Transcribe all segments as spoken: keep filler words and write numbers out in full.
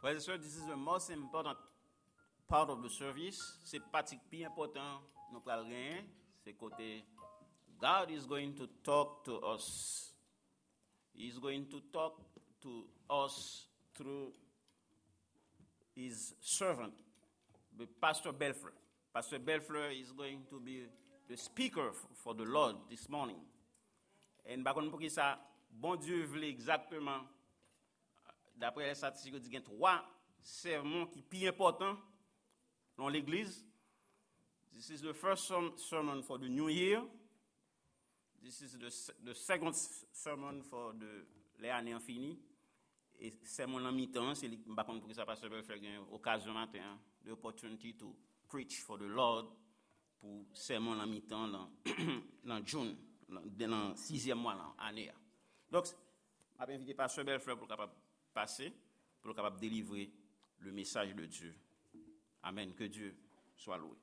Brothers and sisters, this is the most important part of the service. C'est pratique plus important nous pral gagner, c'est côté God is going to talk to us. He is going to talk to us through his servant, Pastor Belfleur. Pastor Belfleur is going to be the speaker for the Lord this morning. Et par contre pour qui ça bon Dieu voulait exactement d'après les statistiques il y a trois sermons qui plus importants dans l'église. This is the first sermon for the new year. This is the, the second sermon for the l'année infinie. Et sermon en mi-temps, c'est par contre pour ça pasteur Belfleur une occasion matin, the opportunity to preach for the Lord pour sermon en mi-temps dans dans June, dans le sixième mois dans l'année. Donc, je vais inviter pasteur Belfleur pour capable passer, pour capable délivrer le message de Dieu. Amen. Que Dieu soit loué.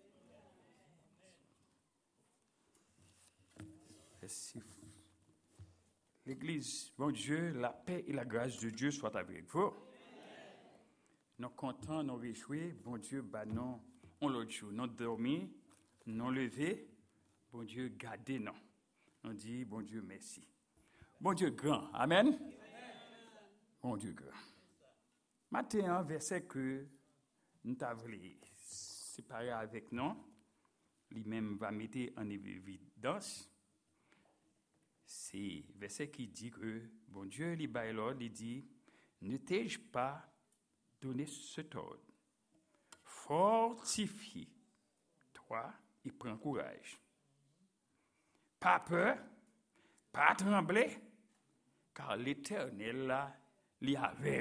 Merci. L'Église, bon Dieu, la paix et la grâce de Dieu soient avec vous. Nous contents, nous réjouis, bon Dieu, bah non, on l'autre jour, nous dormi, nous levé, bon Dieu, gardez nous. On dit, bon Dieu, merci. Bon Dieu grand, amen. Amen. Bon Dieu grand. Matin, un verset que nous avons séparé avec nous, lui-même va mettre en évidence. C'est verset qui dit que, bon Dieu, il il dit, ne t'ai-je pas donné cet ordre? Fortifie-toi et prends courage. Pas peur, pas trembler, car l'Éternel là, l'y avait.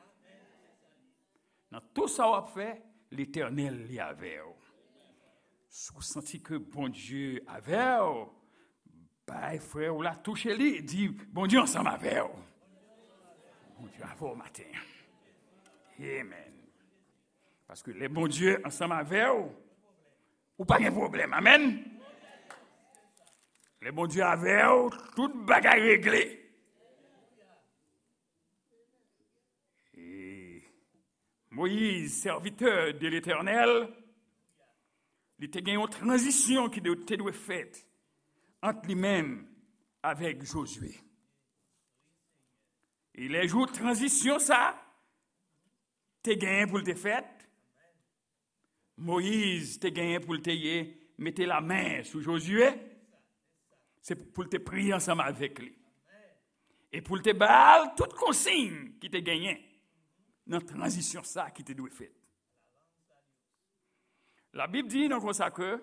Dans tout ça qu'on fait, l'Éternel l'y avait. Si vous sentez que bon Dieu avait, bah, frère, ou l'a touché lui, dit, bon Dieu, ensemble avec vous. Bon Dieu, avant au matin. Amen. Parce que les bons dieux, ensemble avec vous, ou pas de problème. Amen. Les bons dieux avec vous, toute bagaille réglée. Et Moïse, serviteur de l'Éternel, il était gagné une transition qui était faite entre lui-même avec Josué. Et les jours de transition, ça, t'es gagné pour le fait. Moïse, t'es gagné pour le mettre la main sur Josué. C'est pour te prier ensemble avec lui. Et pour te battre toute consigne qui t'est gagné dans la transition, ça, qui t'est doué fait. La Bible dit dans ça que,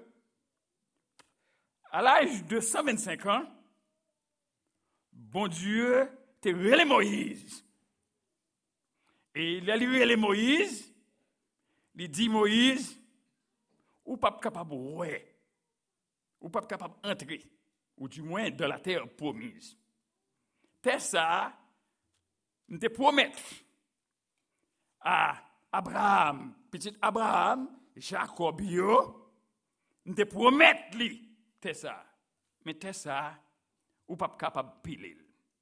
à l'âge de cent vingt-cinq ans, bon Dieu t'a relé Moïse. Et il a relé Moïse, il dit Moïse, ou pas capable ouais, ou pas capable d'entrer, ou du moins dans la terre promise. C'est ça, nous te promettons à Abraham, petit Abraham, Jacob, nous te promettons lui. C'est ça. Mais c'est ça, ou pas capable de piler.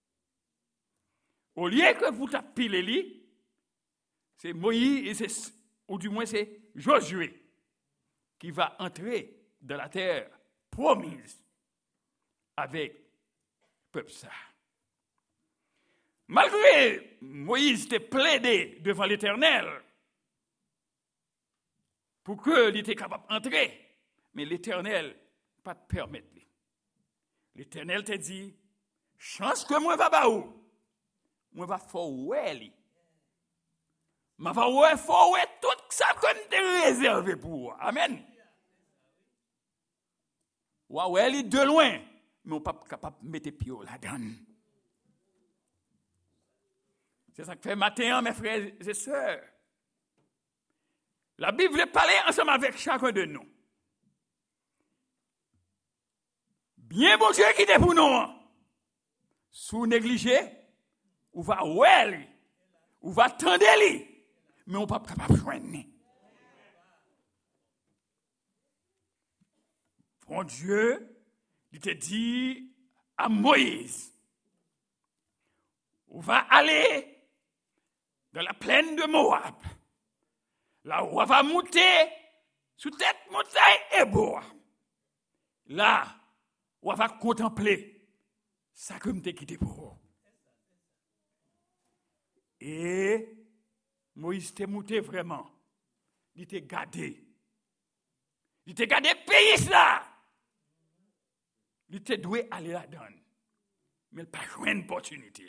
Au lieu que vous tapez piler lui, c'est Moïse, c'est, ou du moins c'est Josué qui va entrer dans la terre promise avec le peuple ça. Malgré Moïse t'ait plaidé devant l'Éternel pour qu'il était capable d'entrer, mais l'Éternel pas te permettre. L'Éternel te dit, chance que moi va ba ou, moi va faire li. Ma va ouais faire ouais tout ça qu'on te réservé pour. Amen. Wa ouais li de loin, mais on pas capable mettre pied là-dedans. C'est ça que fait matin mes frères et sœurs. La Bible veut parler ensemble avec chacun de nous. Bien bon Dieu qui est pour nous. Sous négligé, ou va ouais, ou va tendre lui, mais on pas capable de joindre. Bon Dieu, il te dit à Moïse, on va aller dans la plaine de Moab, là où on va monter sous tête montagne et bois. Là, on va contempler ça que m'te quitté pour vous. Et Moïse t'est monté vraiment. Il t'a gardé. Il t'a gardé pays là. Il t'a doué aller là-dedans. Mais il n'a pas joué une opportunité.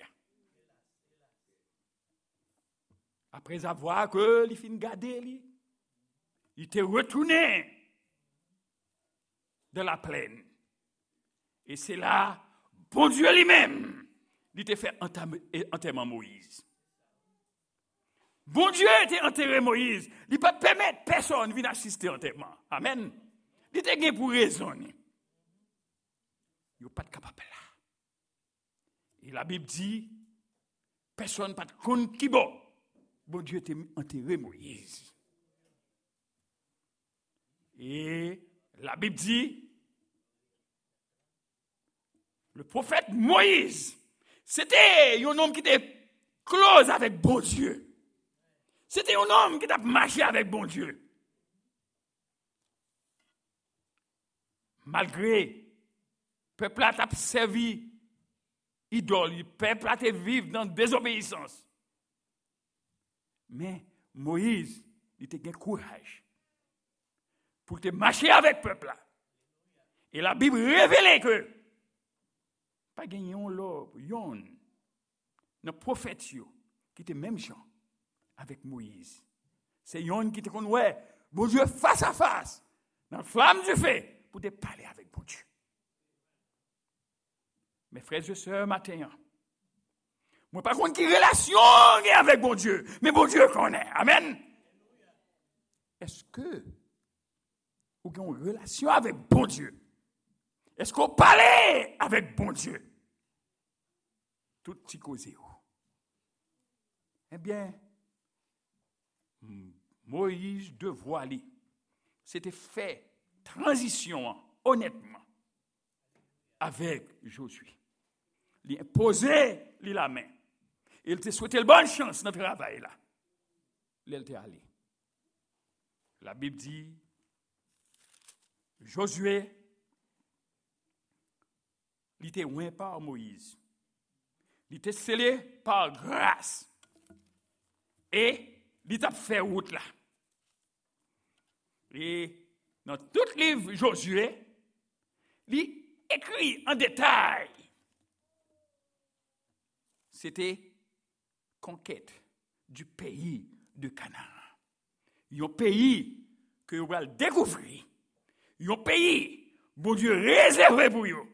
Après avoir que il fin gardé, il t'est retourné dans la plaine. Et c'est là, bon Dieu lui-même, il t'a fait enterrement Moïse. Bon Dieu était enterré Moïse. Il ne peut pas permettre personne de venir assister à l'enterrement. Amen. Il était gagné pour raisonner. Il n'est pas capable là. Et la Bible dit, personne n'a pas de compte qui bon. Bon Dieu était enterré Moïse. Et la Bible dit, le prophète Moïse, c'était un homme qui était close avec bon Dieu. C'était un homme qui a marché avec bon Dieu. Malgré le peuple a servi idole, le peuple a vécu dans la désobéissance. Mais Moïse, il était un courage pour te marcher avec le peuple. Et la Bible révèle que pas gagné un lobe, yon, nos prophètes qui étaient même gens avec Moïse. C'est yon qui te connaît, ouais, bon Dieu face à face, dans la flamme du feu, pour te parler avec bon Dieu. Mes frères et sœurs, matin, moi par contre, qui relation avec bon Dieu, mais bon Dieu connaît. Amen. Est-ce que vous avez une relation avec bon Dieu? Est-ce qu'on parle avec bon Dieu? Tout petit causé. Eh bien, Moïse devait aller. C'était fait transition, honnêtement, avec Josué. Il a posé la main. Il te souhaité une bonne chance dans le travail là. Il était allé. La Bible dit, Josué, il était oint par Moïse. Il était scellé par grâce. Et il a fait route là. Et dans tout le livre Josué, il écrit en détail. C'était conquête du pays de Canaan. Un pays que vous allez découvrir. Un pays, bon Dieu, réservé pour vous.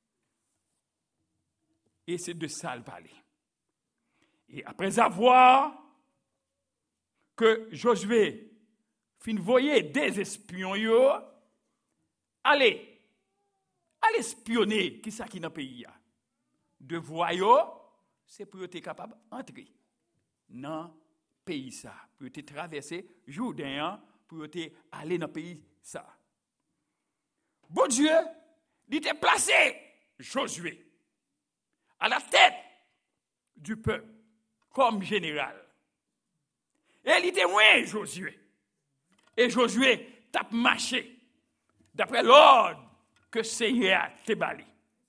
Et c'est de ça le parler. Et après avoir que Josué fin voyer des espions, yo, allez, allez espionner qui ça qui dans le pays. De voyous, c'est pour être capable d'entrer dans le pays ça, pour être traverser Jourdain, pour être aller dans le pays ça. Bon Dieu, il était placé Josué à la tête du peuple comme général. Et il était loin Josué. Et Josué t'a marché d'après l'ordre que Seigneur t'a bali.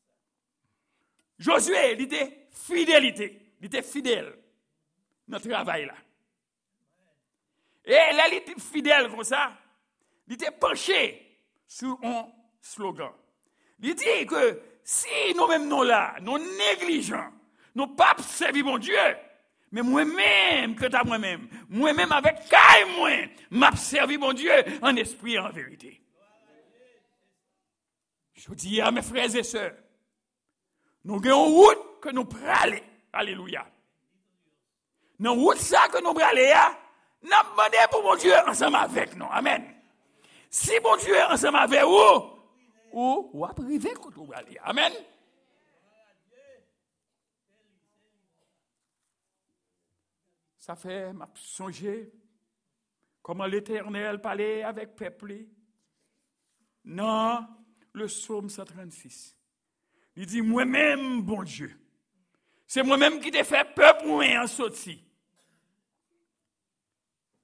Josué, il était fidélité, il était fidèle dans le travail là. Et là, il était fidèle comme ça, il était penché sur un slogan. Il dit que si nous-mêmes nous là, nous négligents, nous pas servir mon Dieu, mais moi-même, que t'as moi-même, moi-même avec caille moi, m'a servi mon Dieu en esprit et en vérité. Je dis à mes frères et sœurs, nous avons une route que nous prenons. Alléluia. Dans la route ça que nous prenons, nous demandons pour mon Dieu ensemble avec nous. Amen. Si mon Dieu ensemble avec vous, ou ou après arriver quand vous allez. Amen. Ça fait m'a songer comment l'Éternel parlait avec peuple. Non, le psaume cent trente-six. Il dit moi-même bon Dieu. C'est moi-même qui t'ai fait peuple moi en sorti.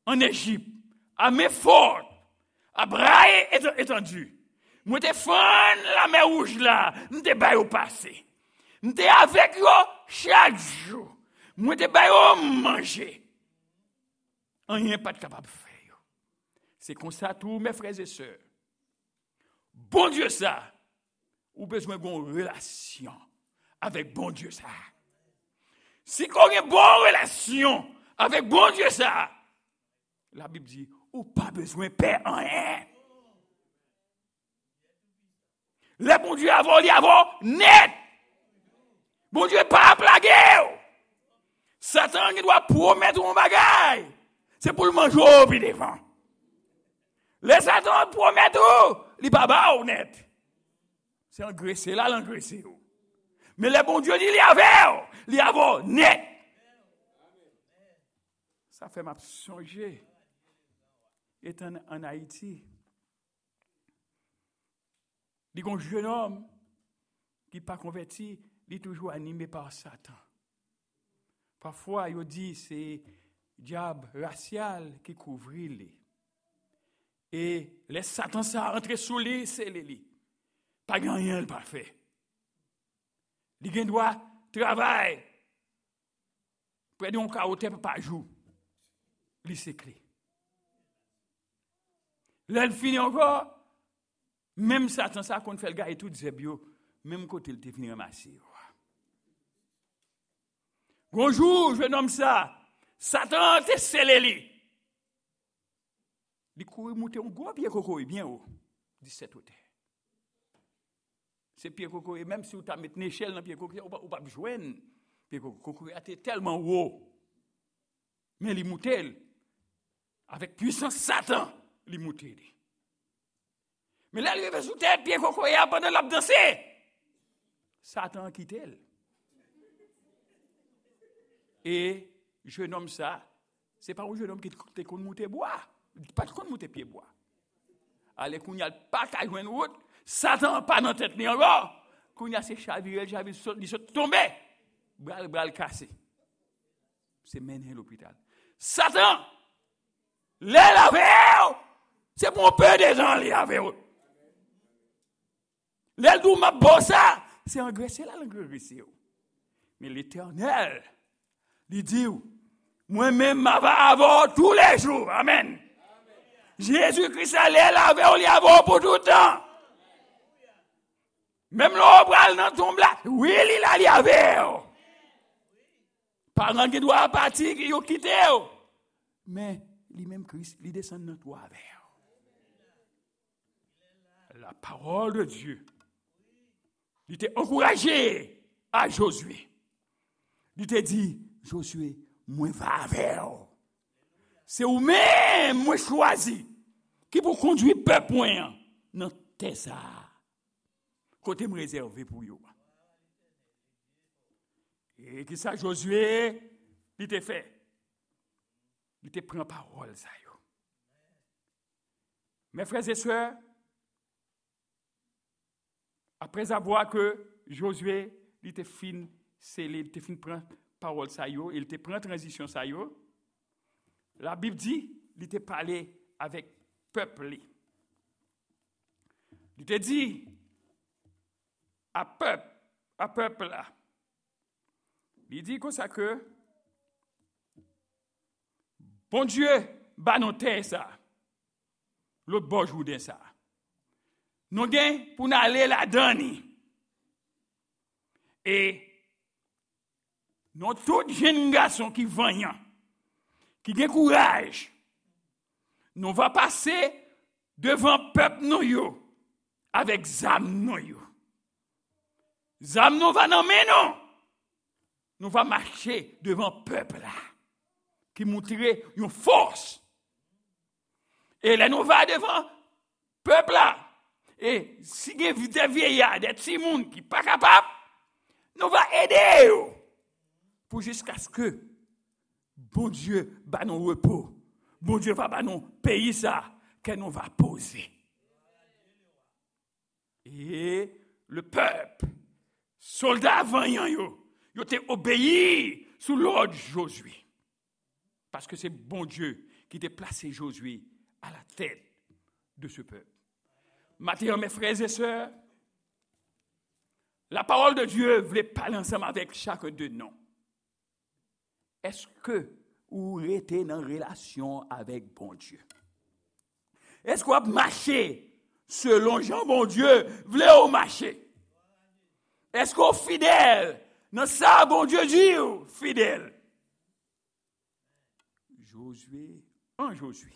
en Égypte, à main forte, à bras étendus. Moi, te fan la mer rouge là, m'te bay au passé. M'te avec yo chaque jour. Moi, te bay au manger. Rien pas de capable de faire. C'est comme ça, tous mes frères et sœurs. Bon Dieu, ça, ou besoin d'une relation avec bon Dieu, ça. Si qu'on a une bonne relation avec bon Dieu, ça, la Bible dit, ou pas besoin de père en rien. Le bon Dieu avant, il avant net. Bon Dieu pas à plaguer. Satan qui doit promettre un bagage. C'est pour le manger au pied devant. Les Satan promet tout, il pas bas honnête. C'est engraissé là, l'engraissé. Mais le bon Dieu dit, il y avait, il y avait net. Ça fait m'a songer. Étant en Haïti, il y a un jeune homme qui n'est pas converti, il est toujours animé par Satan. Parfois, il dit c'est diable racial qui couvre lui. Et les Satan ça rentre sous lui, c'est lui. Pas rien il pas fait. Il doit travailler. Près d'un caoté par jour. Il s'écrit. Là, il finit encore. Même Satan, ça, qu'on fait le gars et tout, disait bio, même côté, il était venu ramasser. Bonjour, je nomme ça. Satan, t'es scellé. Il courait monter un gros pied coco, bien haut. dix-sept hauteur. C'est pied coco, même si vous avez mis une échelle dans pied coco, vous ne pouvez pas joindre. Pied coco était tellement haut. Mais il montait. Avec puissance Satan, il montait. Mais là, il est sous tête, pied coco, pendant la danse. Satan a quitté. Et je nomme ça, ce n'est pas un jeune homme qui te connaît monter bois. Pas de connaît monter pied bois. Allez, qu'on y a pas qu'à jouer une route, Satan pas dans tête ni encore. Qu'on y a ces chavirés, chavirés, ils sont tombés. Bral, bral cassé. C'est mené à l'hôpital. Satan, les laver, c'est pour peu des gens les laver. Les dou m'a bossa, c'est engraissé là, l'engraissé. Mais l'Éternel, il dit, moi-même, m'a va avoir tous les jours. Amen. Jésus-Christ allait laver, on l'y avoir pour tout le temps. Même l'obral dans tombe là, oui, il a l'y avoir. Parents qui doivent partir, qui ont quitté. Mais, lui-même Christ, il descend dans toi avec. La parole de Dieu, il t'a encouragé à Josué. Il t'a dit, Josué, moi va avec. C'est vous-même, moi choisi, qui pour conduire le peuple dans Tessa. Côté me réservé pour vous. Et qui ça, Josué, il t'a fait. Il t'a pris en parole, ça. Mes frères et sœurs, après avoir que Josué, il t'a fini, il t'a fini prendre parole, ça, il t'a pris transition, ça, la Bible dit, il t'a parlé avec peuple. Il t'a dit, à peuple, à peuple là. Il dit comme ça que, bon Dieu, bah non terre ça. L'autre bon jour de ça. Nous gain pour nous aller là-dedans. Et nous tous jeunes garçons qui vaillants, qui ont courage, nous va passer devant peuple nous yo avec zam nous yo. Zam nous va nommer non. Nous va marcher devant peuple là qui montrer une force. Et là nous va devant peuple là. Et si il y a des vieillards, des petits monde qui pas capable, nous va aider yo pour jusqu'à ce que bon Dieu va nous repos. Bon Dieu va nous payer ça que nous va poser. Et le peuple, soldats vaillants, yo, yo te obéi sous l'ordre de Josué. Parce que c'est bon Dieu qui qui t'a placé Josué à la tête de ce peuple. Maintenant, mes frères et sœurs, la parole de Dieu voulait parler ensemble avec chacun de nous. Est-ce que vous êtes en relation avec bon Dieu? Est-ce que vous marchez selon Jean bon Dieu voulait vous marcher? Est-ce que vous êtes fidèle dans ça bon Dieu dit fidèle? Josué, en Josué,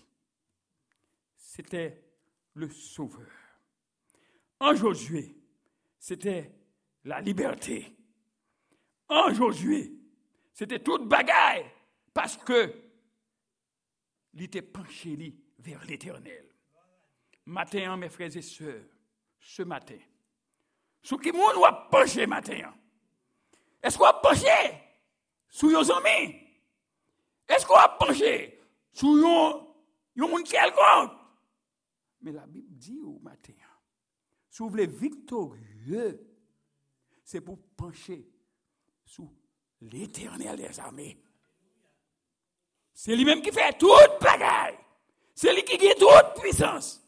c'était le sauveur. En Josué, c'était la liberté. En Josué, c'était toute bagaille parce que il était penché vers l'Éternel. Matin, mes frères et sœurs, ce matin, sous qui monde ou a penché matin? Est-ce qu'on a penché sous vos amis? Est-ce qu'on a penché sous un monde quelconque? Mais la Bible dit au matin, si vous voulez victorieux, c'est pour pencher sous l'Éternel des armées. C'est lui-même qui fait toute bagaille. C'est lui qui gagne toute puissance.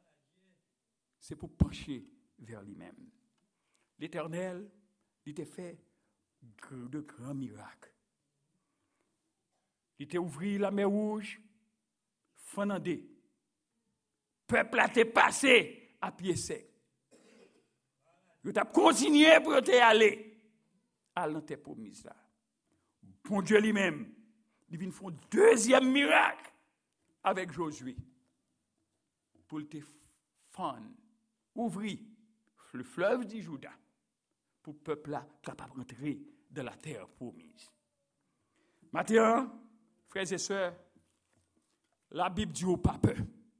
C'est pour pencher vers lui-même. L'Éternel, il t'a fait de grands miracles. Il t'a ouvert la mer rouge, fanandé. Peuple a été passé à pied sec. Il t'a continué pour te aller à l'enté promise là. Bon Dieu lui-même, il vient faire un deuxième miracle avec Josué pour te faire ouvrir le fleuve du Juda pour le peuple là capable d'entrer dans la terre promise. Maintenant, frères et sœurs, la Bible dit au pas peur.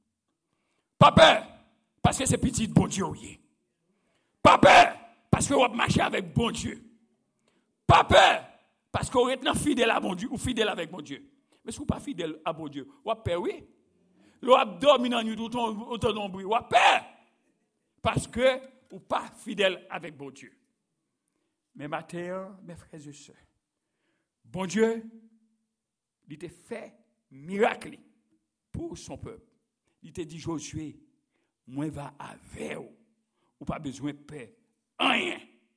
Pas peur parce que c'est petit bon Dieu. Pas peur parce que vous marchez avec bon Dieu. Pas peur parce que vous êtes fidèle à bon Dieu ou fidèle avec bon Dieu. Mais si vous n'êtes pas fidèle à bon Dieu, vous avez peur, oui. Vous avez dormi dans la nuit autant d'ombres, vous avez peur. Parce que vous n'êtes pas fidèle avec bon Dieu. Mais matin, mes frères et sœurs, bon Dieu, il t'a fait miracle pour son peuple. Il t'a dit, Josué, moi va avec vous. Ou pas besoin de paix. Rien.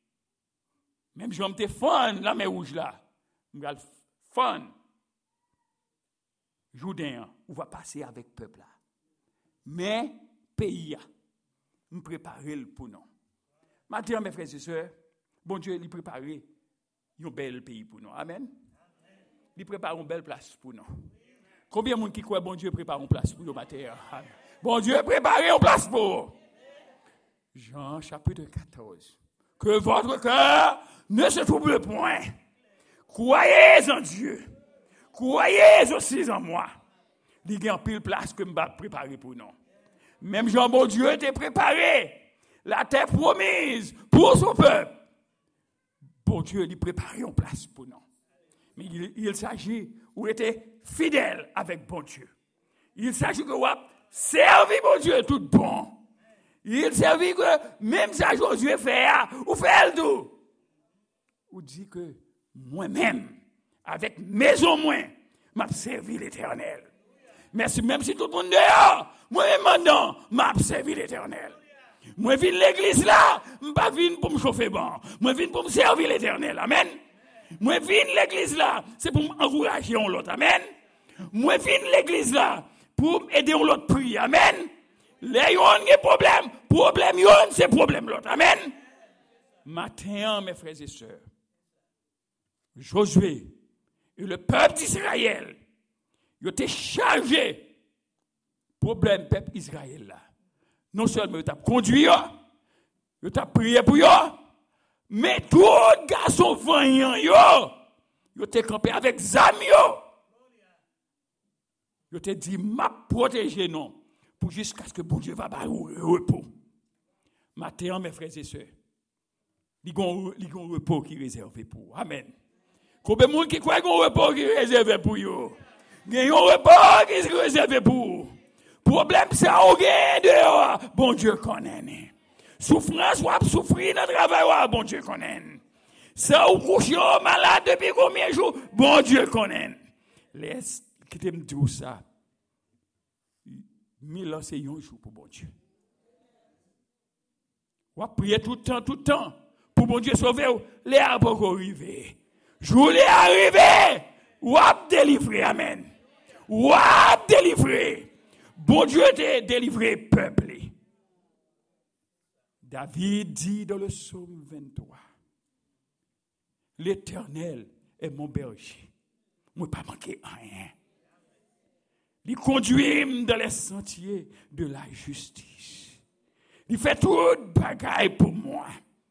Même si je me fan la mer rouge là, je vais fan. Jourdain, on va passer avec le peuple là. Mais pays, nous préparer pour nous. Maintenant, mes frères et sœurs, bon Dieu, il prépare un bel pays pour nous. Amen. Il prépare une belle place pour nous. Combien de monde qui croit bon Dieu prépare une place pour nous matin? Bon Dieu prépare une place pour. Jean chapitre quatorze. Que votre cœur ne se trouble point. Croyez en Dieu. Croyez aussi en moi. Il y a une pile place que je vais préparer pour nous. Même Jean bon Dieu était préparé. La terre promise pour son peuple. Bon Dieu, il prépare une place pour nous. Mais il, il s'agit où était fidèle avec bon Dieu. Il s'agit que vous servez bon Dieu tout bon. Il s'agit que même ça Josué fait, ou fait le tout. Ou dit que moi-même, avec maison moins, m'a servi l'Éternel. Merci, même si tout le monde dehors, moi-même maintenant, m'a servi l'Éternel. Moi, je viens l'église là, je ne pas venir pour me chauffer bon. Moi, je viens pour me servir l'Éternel. Amen. Moi, je viens l'église là, c'est pour m'encourager l'autre. Amen. Moi, je viens l'église là, pour aider l'autre prier. Amen. Les yon ont problème, problème yon, c'est problème l'autre. Amen. Matin, mes frères et sœurs, Josué et le peuple d'Israël, ils étaient chargés. Problème peuple Israël là. Non seulement ils ont conduit, ils ont prié pour eux, mais tout garçon vaillant, ils ont campé avec zam yo. Ils ont dit m'a protéger non pour jusqu'à ce que bon Dieu va ba repos. Matin mes frères et sœurs, il y a un repos qui est réservé pour. Amen. Combien de monde qui croit qu'il y a un repos qui est réservé pour eux? Il y a un repos qui est réservé pour. Problème ça au gain dehors, bon Dieu connaît. Souffrance ou souffrir dans le travail, bon Dieu connaît. Ça ou coucher malade depuis combien de jours, bon Dieu connaît. Laisse qui te me dit ça. Mille ans, c'est un jour pour bon Dieu. On va prier tout le temps, tout le temps, pour bon Dieu sauver. Les arbres vont arriver. Jour les arriver. On va délivrer, amen. On va délivrer. Bon Dieu t'a délivré, peuple. David dit dans le psaume vingt-trois, l'Éternel est mon berger. Je ne vais pas manquer rien. Il conduit dans les sentiers de la justice. Il fait toute bagaille pour moi.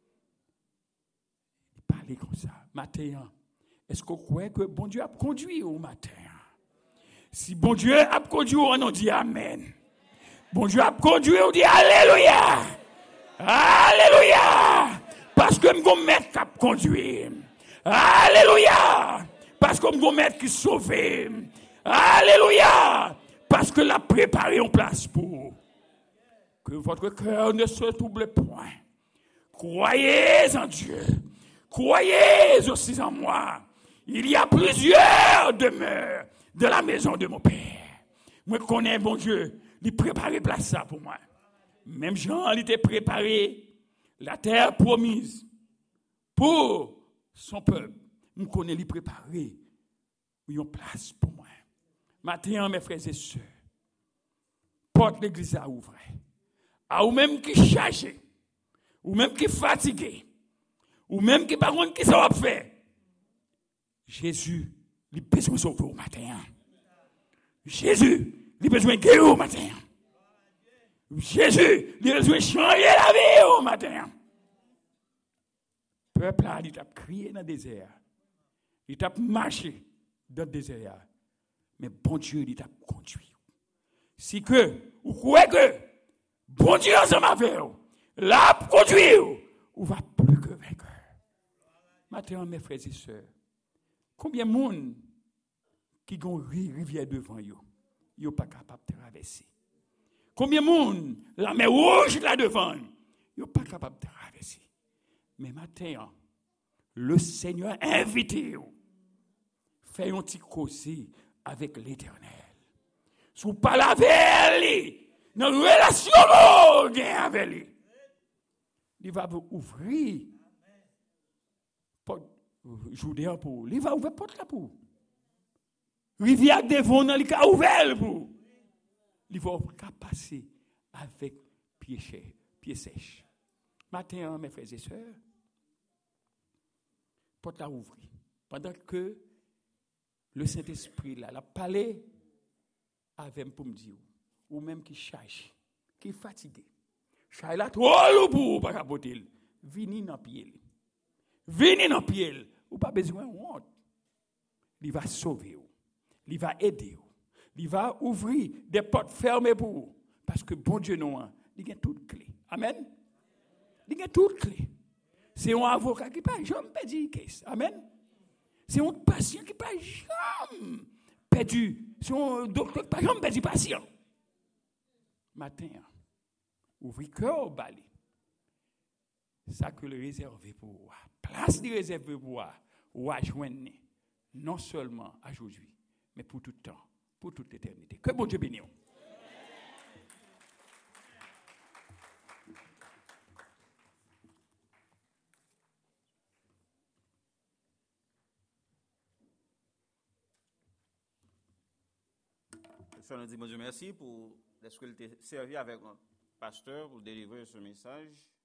Il parlait comme ça. Matin, est-ce que vous croyez que bon Dieu a conduit au matin? Si bon Dieu a conduit, on dit Amen. Bon Dieu a conduit, on dit Alléluia. Alléluia. Parce que mon maître qui a conduit. Alléluia. Parce que mon maître qui sauve. Alléluia. Parce que l'a préparé en place pour que votre cœur ne se trouble point. Croyez en Dieu. Croyez aussi en moi. Il y a plusieurs demeures de la maison de mon Père. Moi, je connais bon Dieu. Il préparait place ça pour moi. Même Jean, il était préparé la terre promise pour son peuple. Je connais, il préparer une place pour moi. Maintenant, mes frères et sœurs, porte l'église à ouvrir. À ou même qui chargé, ou même qui fatigué, ou même qui par contre qui ça va faire. Jésus, il a besoin de sauver au matin. Jésus, il a besoin de guérir au matin. Jésus, il a besoin de changer la vie au matin. Le peuple a dit, il a crié dans le désert. Il a marché dans le désert. Mais bon Dieu, il t'a conduit. Si que, vous croyez que, bon Dieu ensemble avec vous, l'a conduit, vous va plus que vainqueur. Maintenant, mes frères et sœurs, combien de monde qui ont une rivière devant eux, ils ne sont pas capables de traverser. Combien de monde, la mer rouge là devant, ils ne sont pas capables de traverser. Mais maintenant, le Seigneur a invité vous. Faites un petit causer avec l'Éternel. Si vous parlez avec lui, dans la relation avec lui, il va vous ouvrir porte, je vous dis pour, il va ouvrir porte là pour. Rivière devant, il va ouvrir pour. Il va passer avec pied sèche, pied sèche. Matin, mes frères et sœurs, porte là ouvrir. Pendant que le Saint-Esprit là, la parlé avec pour me dire, ou même qui charge, qui est fatigué. Charge là trop lourd pour pas capoter. Vini dans pied. Vini dans pied. Ou pas besoin de honte. Il va sauver vous. Il va aider vous. Il va ouvrir des portes fermées pour vous. Parce que bon Dieu non, il a toutes clés. Amen. Il a toutes clés. C'est un avocat qui pas jamais perdu case. Amen. C'est un patient qui pas jamais perdu. C'est un docteur qui pas jamais perdu patient. Matin, ouvrez cœur au balai. Ça que le réservé pour vous. Place de réservé pour vous. Ou à joindre. Non seulement aujourd'hui, mais pour tout le temps, pour toute l'éternité. Que bon Dieu bénisse. Je nous dis bon Dieu merci pour ce qu'il t'a servi avec un pasteur pour délivrer ce message.